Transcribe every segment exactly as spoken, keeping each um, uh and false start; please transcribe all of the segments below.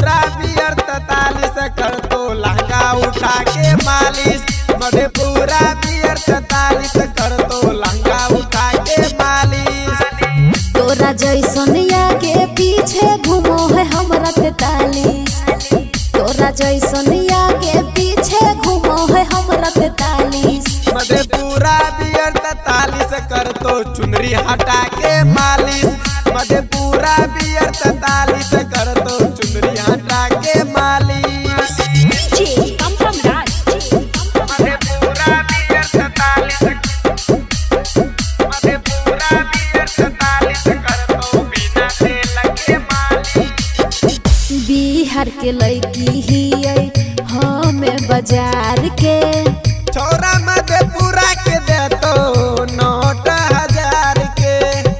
Madhepura beer तैतालीस कर तो लहंगा उठा के मालिश। मधेपुरा बियर तैतालीस कर तो लहंगा उठा के मालिश। तोरा जैसन आगे पीछे घूमो है हमरा तैतालीस। तोरा जैसन आगे पीछे घूमो है हमरा तैतालीस। मधेपुरा बियर तैतालीस कर तो चुनरी हटा के मालिश। मधेपुरा बियर तैतालीस कर तो चुनरी हटा के मालिश। मधेपुरा बियर तैतालीस मधेपुरा बियर तैतालीस कर तो बिना तेल के मालिश। बिहार के लड़की ही हमें बाजार के छोरा मधेपुरा के दे तो नोट हजार के।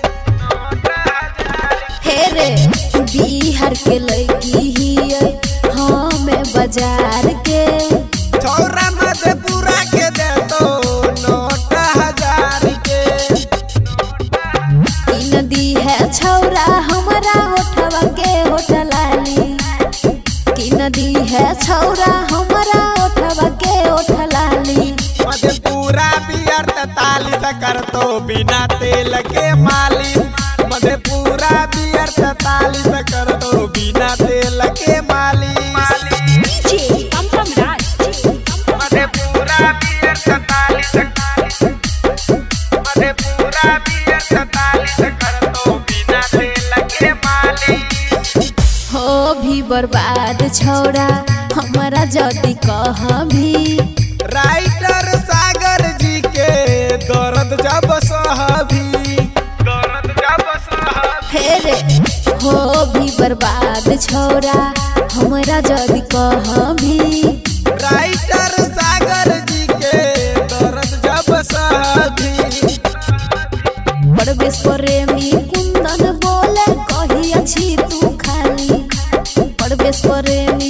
हे रे बिहार के लड़की ही हमें बाजार के छोरा मधेपुरा के दे तो नोट हजार के। ई नदी है छौरा हमारा होठवा के होठलाली। की नदी है छौरा हमारा होठवा के होठलाली। मधेपुरा बियर तैतालीस कर तो बिना तेल के मालिश। मधेपुरा बियर तैतालीस कर तो बिना तेल के मालिश। मधेपुरा बियर तैतालीस मधेपुरा बियर तैतालीस कर तो बिना तेल के मालिश। हो भी बर्बाद छौरा हमारा जदी कहाँ भी। राइटर सागर जी के दर्द जब सहभी दर्द जब सहभी। हे रे हो भी बर्बाद छौरा हमारा जदी कहाँ भी। राइटर सागर जी के दर्द जब सहभी। परवेश प्रेमी कुंदन बोले कही अच्छी तू खाली। परवेश प्रेमी